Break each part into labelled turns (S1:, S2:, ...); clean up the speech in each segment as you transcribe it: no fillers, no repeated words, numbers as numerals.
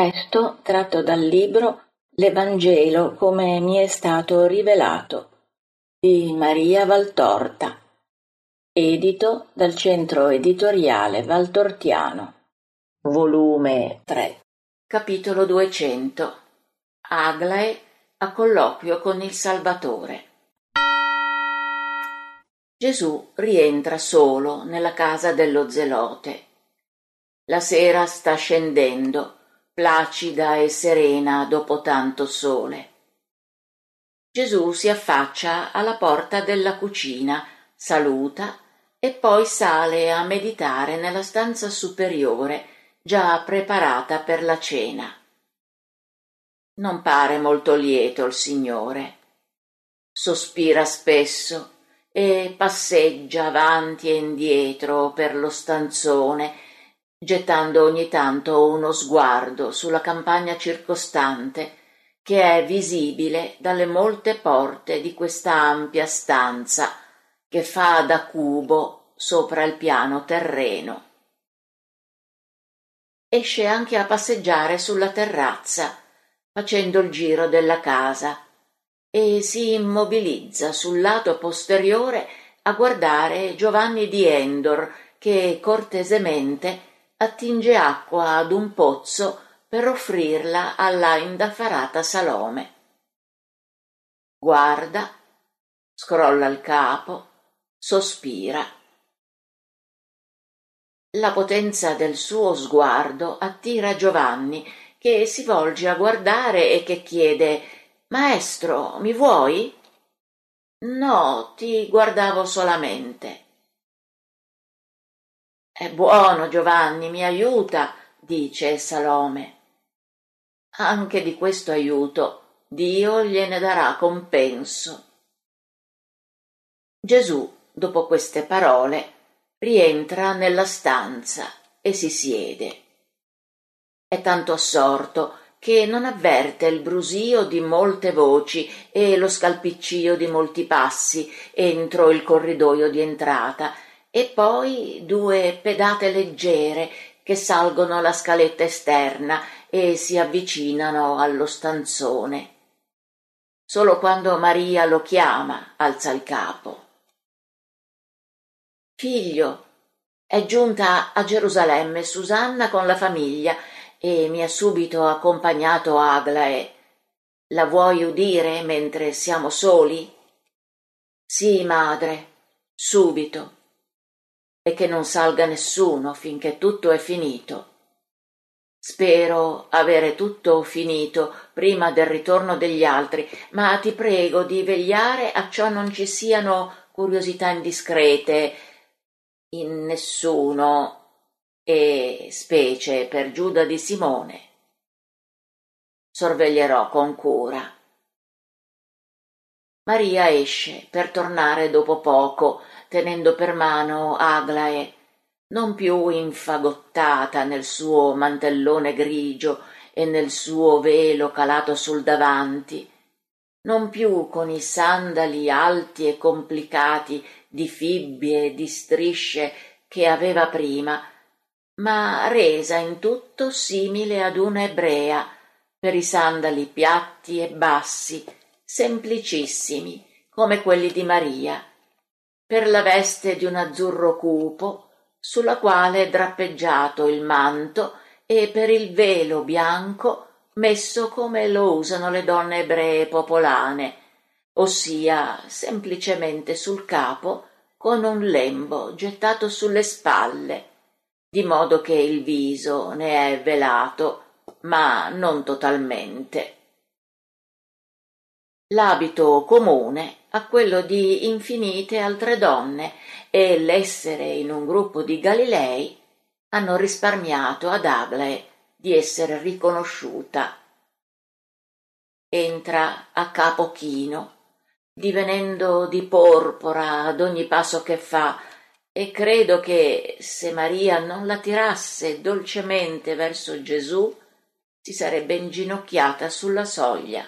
S1: Testo tratto dal libro L'Evangelo come mi è stato rivelato di Maria Valtorta, edito dal Centro Editoriale Valtortiano, volume 3, capitolo 200. Aglae a colloquio con il Salvatore. Gesù rientra solo nella casa dello Zelote. La sera sta scendendo, placida e serena dopo tanto sole. Gesù si affaccia alla porta della cucina, saluta e poi sale a meditare nella stanza superiore, già preparata per la cena. Non pare molto lieto il Signore. Sospira spesso e passeggia avanti e indietro per lo stanzone, gettando ogni tanto uno sguardo sulla campagna circostante, che è visibile dalle molte porte di questa ampia stanza che fa da cubo sopra il piano terreno. Esce anche a passeggiare sulla terrazza, facendo il giro della casa, e si immobilizza sul lato posteriore a guardare Giovanni di Endor, che cortesemente attinge acqua ad un pozzo per offrirla alla indaffarata Salome. Guarda, scrolla il capo, sospira. La potenza del suo sguardo attira Giovanni, che si volge a guardare e che chiede: «Maestro, mi vuoi?» «No, ti guardavo solamente». «È buono, Giovanni, mi aiuta», dice Salome. «Anche di questo aiuto Dio gliene darà compenso». Gesù, dopo queste parole, rientra nella stanza e si siede. È tanto assorto che non avverte il brusio di molte voci e lo scalpiccio di molti passi entro il corridoio di entrata, e poi due pedate leggere che salgono la scaletta esterna e si avvicinano allo stanzone. Solo quando Maria lo chiama alza il capo. «Figlio, è giunta a Gerusalemme Susanna con la famiglia e mi ha subito accompagnato Aglae. La vuoi udire mentre siamo soli?» «Sì, madre, subito. E che non salga nessuno finché tutto è finito. Spero avere tutto finito prima del ritorno degli altri, ma ti prego di vegliare acciò non ci siano curiosità indiscrete in nessuno, e specie per Giuda di Simone. Sorveglierò con cura». Maria esce per tornare dopo poco, tenendo per mano Aglae, non più infagottata nel suo mantellone grigio e nel suo velo calato sul davanti, non più con i sandali alti e complicati di fibbie e di strisce che aveva prima, ma resa in tutto simile ad una ebrea, per i sandali piatti e bassi, semplicissimi come quelli di Maria, per la veste di un azzurro cupo sulla quale è drappeggiato il manto e per il velo bianco messo come lo usano le donne ebree popolane, ossia semplicemente sul capo con un lembo gettato sulle spalle, di modo che il viso ne è velato, ma non totalmente. L'abito comune a quello di infinite altre donne, e l'essere in un gruppo di Galilei hanno risparmiato ad Aglae di essere riconosciuta. Entra a capo chino, divenendo di porpora ad ogni passo che fa, e credo che se Maria non la tirasse dolcemente verso Gesù si sarebbe inginocchiata sulla soglia.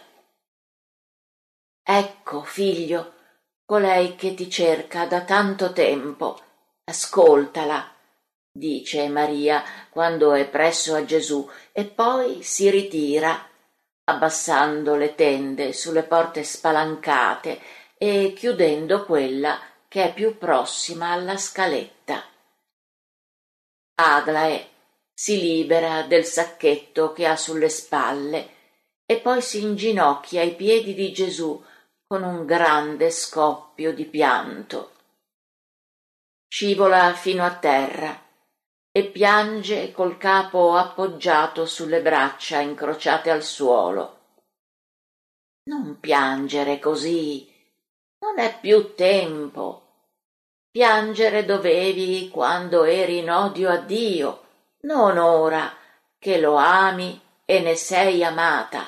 S1: «Ecco, figlio, colei che ti cerca da tanto tempo, ascoltala», dice Maria quando è presso a Gesù, e poi si ritira, abbassando le tende sulle porte spalancate e chiudendo quella che è più prossima alla scaletta. Aglae si libera del sacchetto che ha sulle spalle e poi si inginocchia ai piedi di Gesù con un grande scoppio di pianto. Scivola fino a terra e piange col capo appoggiato sulle braccia incrociate al suolo. Non piangere così, non è più tempo. Piangere dovevi quando eri in odio a Dio, non ora che lo ami e ne sei amata.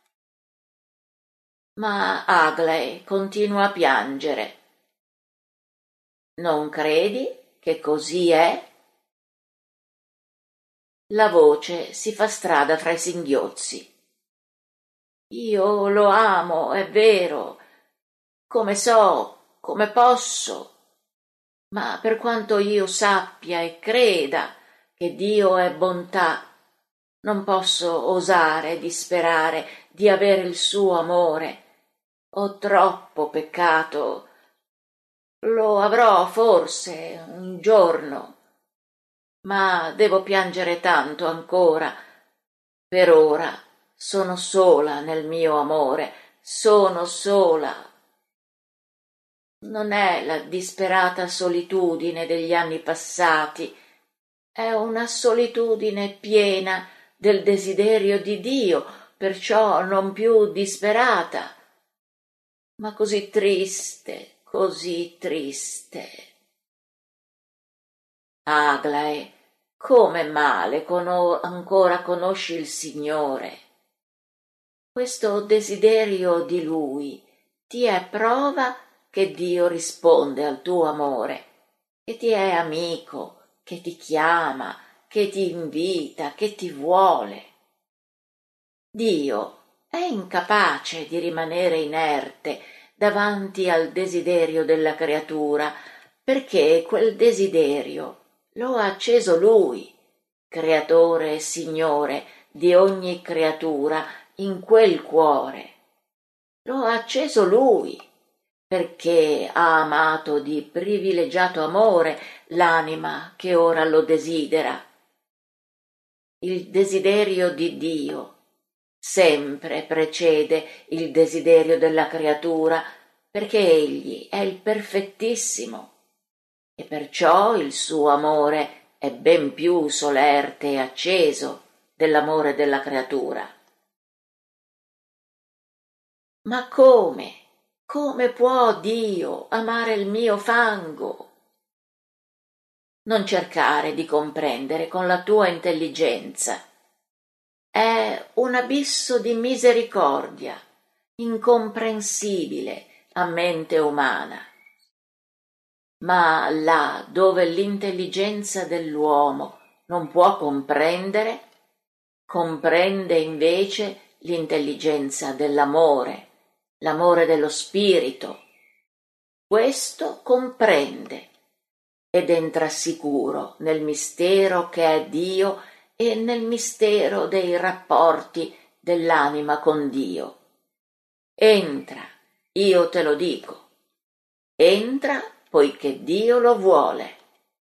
S1: Ma Aglae continua a piangere. Non credi che così è? La voce si fa strada fra i singhiozzi. Io lo amo, è vero, come so, come posso, ma per quanto io sappia e creda che Dio è bontà, non posso osare di sperare di avere il suo amore. Ho troppo peccato. Lo avrò forse un giorno, ma devo piangere tanto ancora. Per ora sono sola nel mio amore, sono sola. Non è la disperata solitudine degli anni passati, è una solitudine piena del desiderio di Dio, perciò non più disperata, ma così triste, così triste. Aglae, come male ancora conosci il Signore. Questo desiderio di Lui ti è prova che Dio risponde al tuo amore, che ti è amico, che ti chiama, che ti invita, che ti vuole. Dio è incapace di rimanere inerte davanti al desiderio della creatura, perché quel desiderio lo ha acceso Lui, creatore e Signore di ogni creatura, in quel cuore. Lo ha acceso Lui, perché ha amato di privilegiato amore l'anima che ora lo desidera. Il desiderio di Dio sempre precede il desiderio della creatura, perché Egli è il perfettissimo e perciò il suo amore è ben più solerte e acceso dell'amore della creatura. Ma come? Come può Dio amare il mio fango? Non cercare di comprendere con la tua intelligenza. È un abisso di misericordia, incomprensibile a mente umana. Ma là dove l'intelligenza dell'uomo non può comprendere, comprende invece l'intelligenza dell'amore, l'amore dello spirito. Questo comprende ed entra sicuro nel mistero che è Dio e nel mistero dei rapporti dell'anima con Dio. Entra, io te lo dico, entra poiché Dio lo vuole.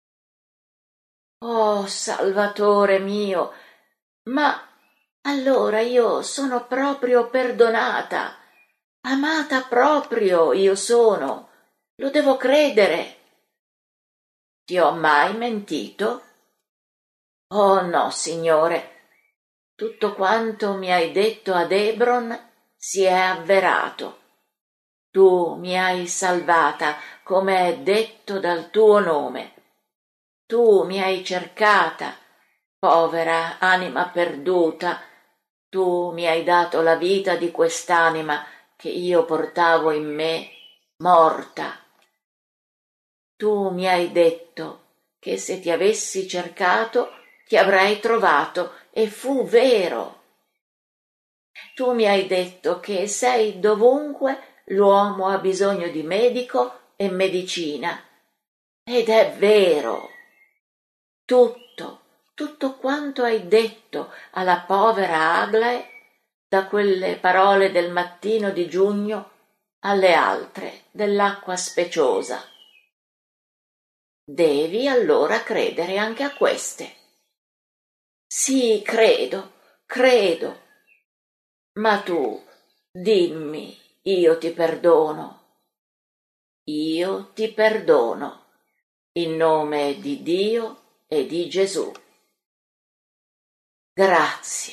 S1: Oh, Salvatore mio, ma allora io sono proprio perdonata, amata proprio io sono, lo devo credere. Ti ho mai mentito? Oh no, Signore, tutto quanto mi hai detto ad Hebron si è avverato. Tu mi hai salvata, come è detto dal tuo nome. Tu mi hai cercata, povera anima perduta. Tu mi hai dato la vita di quest'anima che io portavo in me, morta. Tu mi hai detto che se ti avessi cercato ti avrei trovato, e fu vero. Tu mi hai detto che sei dovunque l'uomo ha bisogno di medico e medicina, ed è vero. tutto quanto hai detto alla povera Aglae, da quelle parole del mattino di giugno alle altre dell'acqua speciosa. Devi allora credere anche a queste. Sì, credo. Ma tu, dimmi, io ti perdono. Io ti perdono, in nome di Dio e di Gesù. Grazie.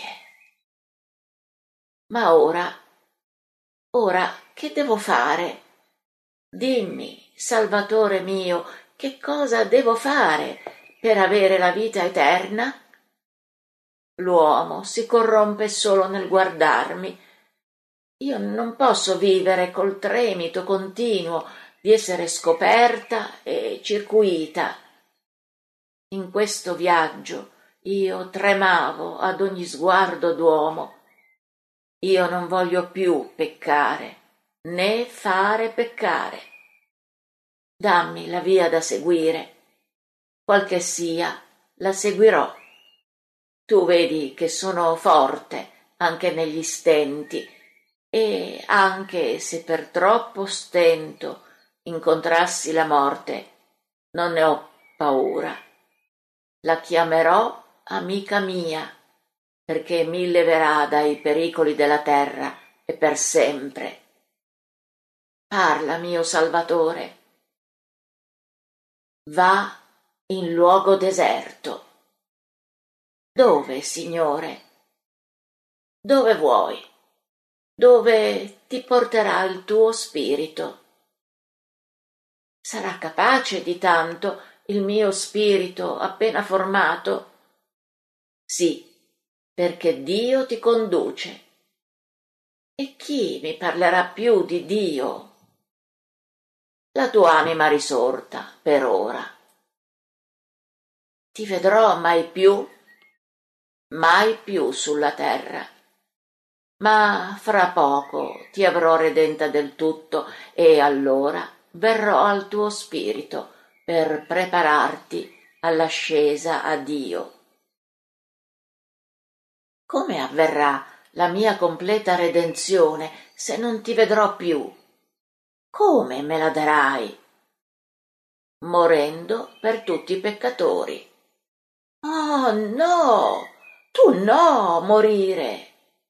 S1: Ma ora, che devo fare? Dimmi, Salvatore mio, che cosa devo fare per avere la vita eterna? L'uomo si corrompe solo nel guardarmi. Io non posso vivere col tremito continuo di essere scoperta e circuita. In questo viaggio io tremavo ad ogni sguardo d'uomo. Io non voglio più peccare, né fare peccare. Dammi la via da seguire. Qual che sia, la seguirò. Tu vedi che sono forte anche negli stenti, e anche se per troppo stento incontrassi la morte, non ne ho paura. La chiamerò amica mia, perché mi leverà dai pericoli della terra e per sempre. Parla, mio Salvatore. Va in luogo deserto. Dove, Signore? Dove vuoi? Dove ti porterà il tuo spirito? Sarà capace di tanto il mio spirito appena formato? Sì, perché Dio ti conduce. E chi mi parlerà più di Dio? La tua anima risorta, per ora. Ti vedrò mai più sulla terra. Ma fra poco ti avrò redenta del tutto e allora verrò al tuo spirito per prepararti all'ascesa a Dio. Come avverrà la mia completa redenzione se non ti vedrò più? Come me la darai? Morendo per tutti i peccatori. Oh no, tu no, morire!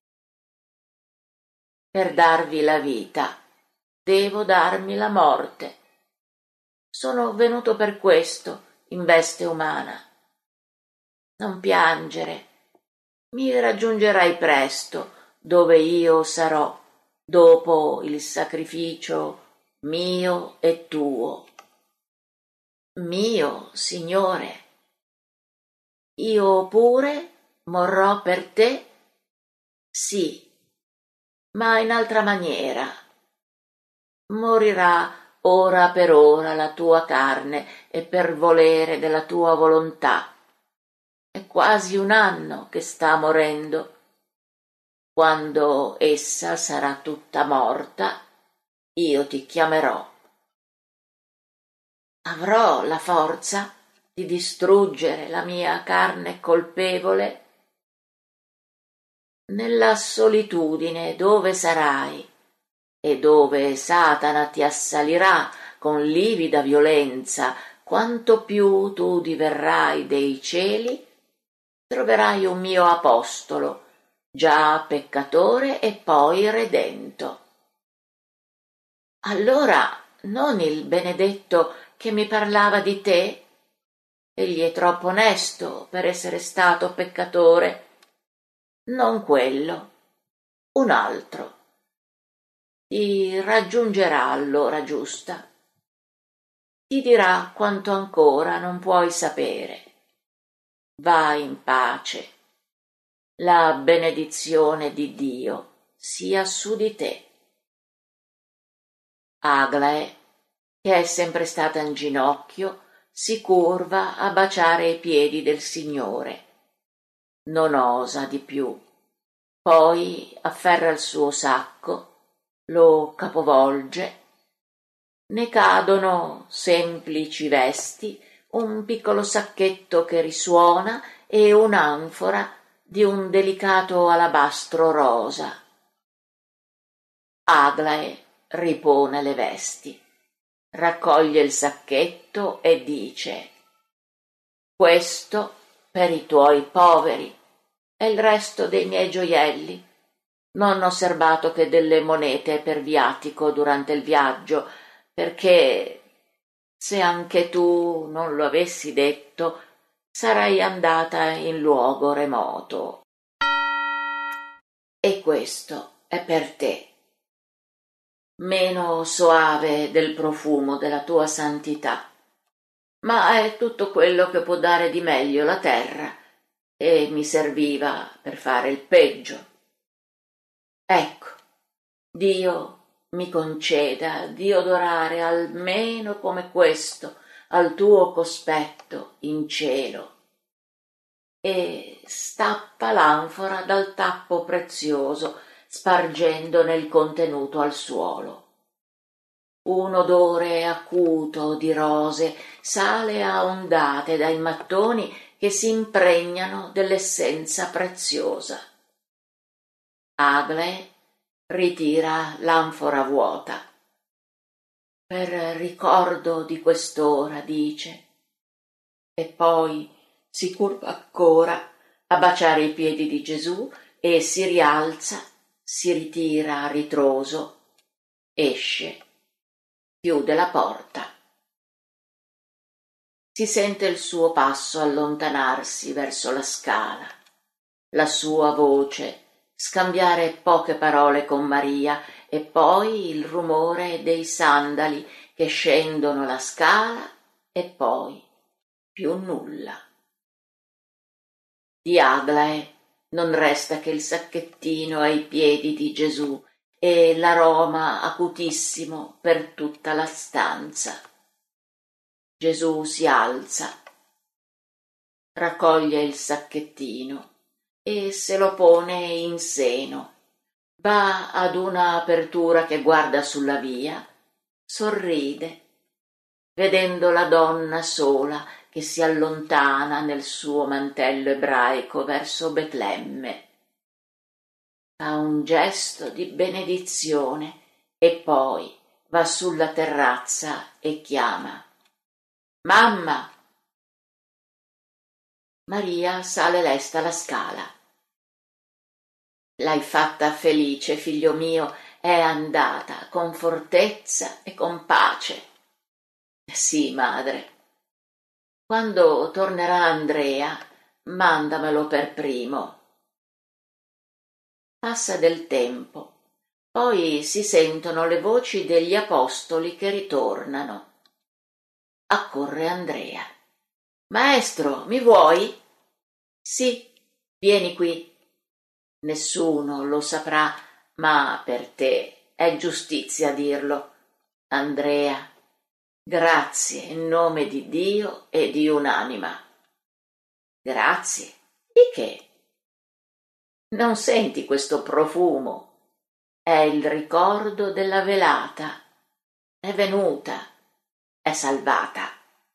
S1: Per darvi la vita, devo darmi la morte. Sono venuto per questo, in veste umana. Non piangere, mi raggiungerai presto, dove io sarò, dopo il sacrificio mio e tuo. Mio, Signore. Io pure morrò per te? Sì, ma in altra maniera. Morirà ora per ora la tua carne e per volere della tua volontà. È quasi un anno che sta morendo. Quando essa sarà tutta morta, io ti chiamerò. Avrò la forza di distruggere la mia carne colpevole? Nella solitudine dove sarai e dove Satana ti assalirà con livida violenza, quanto più tu diverrai dei cieli, troverai un mio apostolo, già peccatore e poi redento. Allora non il benedetto che mi parlava di te? Egli è troppo onesto per essere stato peccatore. Non quello, un altro. Ti raggiungerà all'ora giusta. Ti dirà quanto ancora non puoi sapere. Vai in pace. La benedizione di Dio sia su di te. Aglae, che è sempre stata in ginocchio, si curva a baciare i piedi del Signore. Non osa di più. Poi afferra il suo sacco, lo capovolge, ne cadono semplici vesti un piccolo sacchetto che risuona e un'anfora di un delicato alabastro rosa. Aglae ripone le vesti, raccoglie il sacchetto e dice: «Questo per i tuoi poveri e il resto dei miei gioielli. Non ho serbato che delle monete per viatico durante il viaggio, perché se anche tu non lo avessi detto, sarei andata in luogo remoto. E questo è per te, meno soave del profumo della tua santità, ma è tutto quello che può dare di meglio la terra e mi serviva per fare il peggio. Ecco, Dio mi conceda di odorare almeno come questo al tuo cospetto in cielo». E stappa l'anfora dal tappo prezioso, spargendone il contenuto al suolo. Un odore acuto di rose sale a ondate dai mattoni che si impregnano dell'essenza preziosa. Aglae ritira l'anfora vuota. «Per ricordo di quest'ora», dice, e poi si curva ancora a baciare i piedi di Gesù e si rialza, si ritira a ritroso, esce, chiude la porta. Si sente il suo passo allontanarsi verso la scala, la sua voce scambiare poche parole con Maria e poi il rumore dei sandali che scendono la scala e poi più nulla. Di Aglae non resta che il sacchettino ai piedi di Gesù e l'aroma acutissimo per tutta la stanza. Gesù si alza, raccoglie il sacchettino e se lo pone in seno, va ad una apertura che guarda sulla via, sorride, vedendo la donna sola che si allontana nel suo mantello ebraico verso Betlemme. Fa un gesto di benedizione e poi va sulla terrazza e chiama: «Mamma!» Maria sale lesta la scala. «L'hai fatta felice, figlio mio, è andata con fortezza e con pace». «Sì, madre. Quando tornerà Andrea, mandamelo per primo». Passa del tempo, poi si sentono le voci degli apostoli che ritornano. Accorre Andrea. «Maestro, mi vuoi?» «Sì, vieni qui». «Nessuno lo saprà, ma per te è giustizia dirlo. Andrea, grazie in nome di Dio e di un'anima». «Grazie? Di che?» «Non senti questo profumo? È il ricordo della velata. È venuta, è salvata».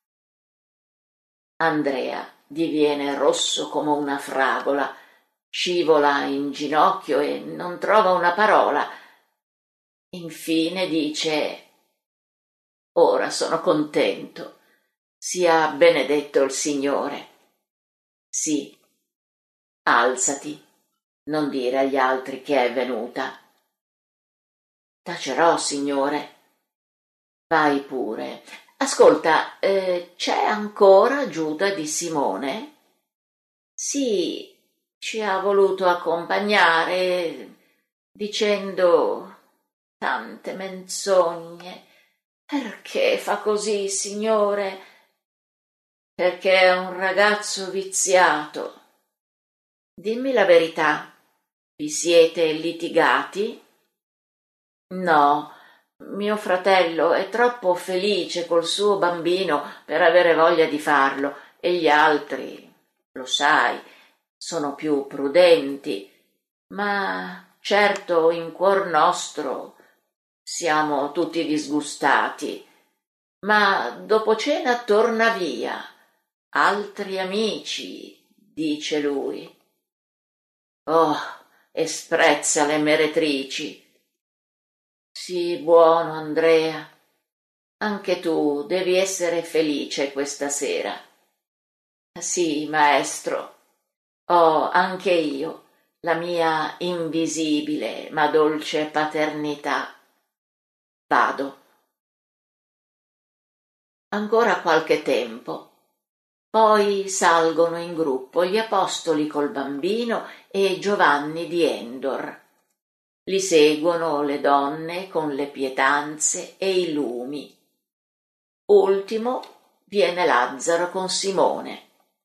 S1: Andrea diviene rosso come una fragola, scivola in ginocchio e non trova una parola. Infine dice: «Ora sono contento. Sia benedetto il Signore». «Sì, alzati, non dire agli altri che è venuta». «Tacerò, Signore». «Vai pure. Ascolta, c'è ancora Giuda di Simone?» «Sì, ci ha voluto accompagnare, dicendo tante menzogne». «Perché fa così, Signore?» «Perché è un ragazzo viziato». «Dimmi la verità, vi siete litigati?» «No, mio fratello è troppo felice col suo bambino per avere voglia di farlo e gli altri, lo sai, sono più prudenti, ma certo in cuor nostro siamo tutti disgustati. ma dopo cena torna via. Altri amici, dice lui. Oh, e sprezza le meretrici. Sii buono, Andrea. Anche tu devi essere felice questa sera. Sì, maestro. Ho anche io la mia invisibile ma dolce paternità. Vado. Ancora qualche tempo. Poi salgono in gruppo gli apostoli col bambino e Giovanni di Endor. Li seguono le donne con le pietanze e i lumi. Ultimo viene Lazzaro con Simone.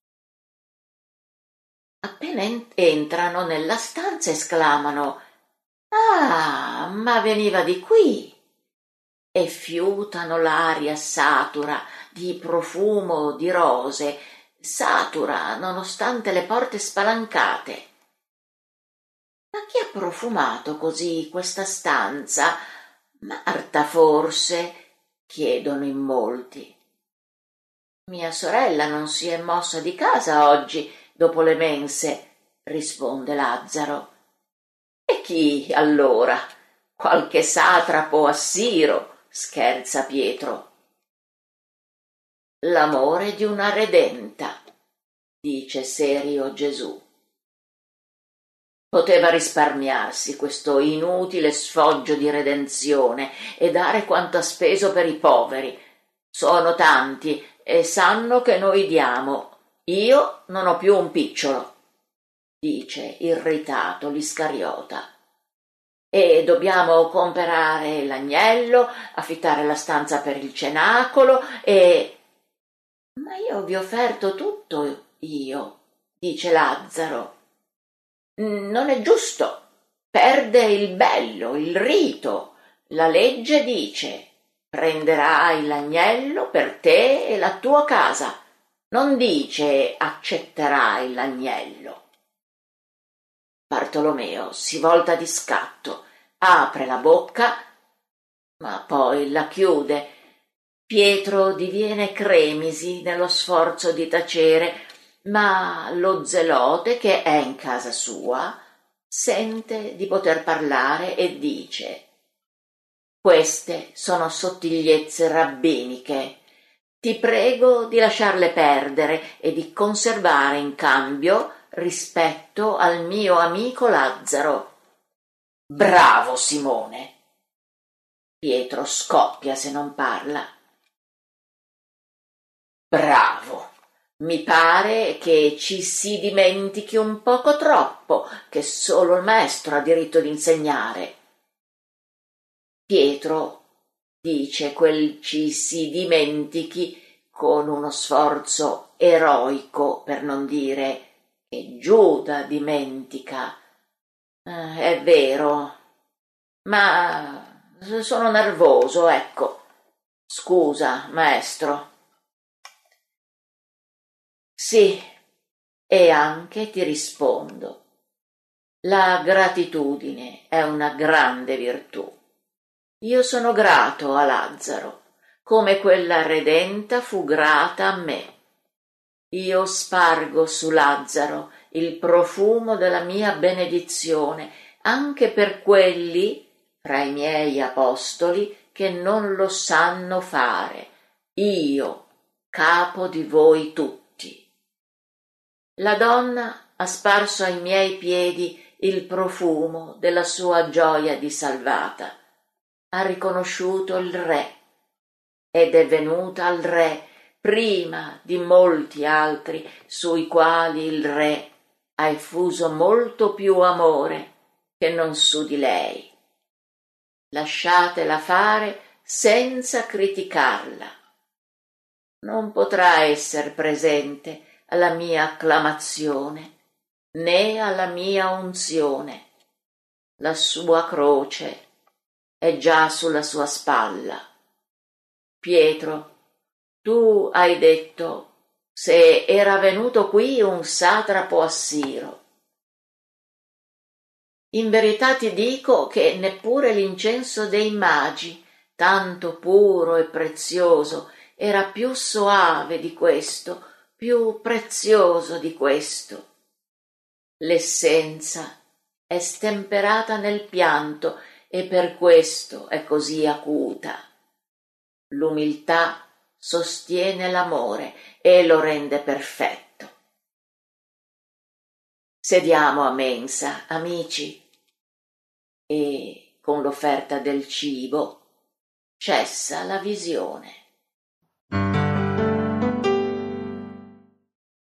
S1: Appena entrano nella stanza esclamano: «Ah, ma veniva di qui!» e fiutano l'aria satura di profumo di rose, satura nonostante le porte spalancate. Ma chi ha profumato così questa stanza? Marta, forse? Chiedono in molti. Mia sorella non si è mossa di casa oggi dopo le mense, risponde Lazzaro. E chi allora? Qualche satrapo assiro, scherza Pietro. L'amore di una redenta, dice serio Gesù. Poteva risparmiarsi questo inutile sfoggio di redenzione e dare quanto ha speso per i poveri. Sono tanti e sanno che noi diamo. Io non ho più un picciolo, dice irritato l'Iscariota. E dobbiamo comprare l'agnello, affittare la stanza per il cenacolo e... Ma io vi ho offerto tutto io, dice Lazzaro. Non è giusto, perde il bello, il rito. La legge dice: prenderai l'agnello per te e la tua casa. Non dice accetterai l'agnello. Bartolomeo si volta di scatto, apre la bocca, ma poi la chiude. Pietro diviene cremisi nello sforzo di tacere, ma lo zelote, che è in casa sua, sente di poter parlare e dice: «Queste sono sottigliezze rabbiniche. Ti prego di lasciarle perdere e di conservare in cambio rispetto al mio amico Lazzaro». «Bravo, Simone!» Pietro scoppia se non parla. «Bravo! Mi pare che ci si dimentichi un poco troppo che solo il maestro ha diritto di insegnare». Pietro dice quel «ci si dimentichi» con uno sforzo eroico, per non dire che Giuda dimentica. È vero, ma sono nervoso, ecco. Scusa, maestro. Sì, e anche ti rispondo. La gratitudine è una grande virtù. Io sono grato a Lazzaro, come quella redenta fu grata a me. Io spargo su Lazzaro il profumo della mia benedizione, anche per quelli, fra i miei apostoli, che non lo sanno fare. Io, capo di voi tutti. La donna ha sparso ai miei piedi il profumo della sua gioia di salvata. Ha riconosciuto il Re ed è venuta al Re prima di molti altri sui quali il Re ha effuso molto più amore che non su di lei. Lasciatela fare senza criticarla. Non potrà esser presente alla mia acclamazione né alla mia unzione. La sua croce è già sulla sua spalla. Pietro, tu hai detto: se era venuto qui un satrapo assiro. In verità ti dico che neppure l'incenso dei magi tanto puro e prezioso, era più soave di questo, più prezioso di questo. L'essenza è stemperata nel pianto e per questo è così acuta. L'umiltà sostiene l'amore e lo rende perfetto. Sediamo a mensa, amici, e con l'offerta del cibo cessa la visione.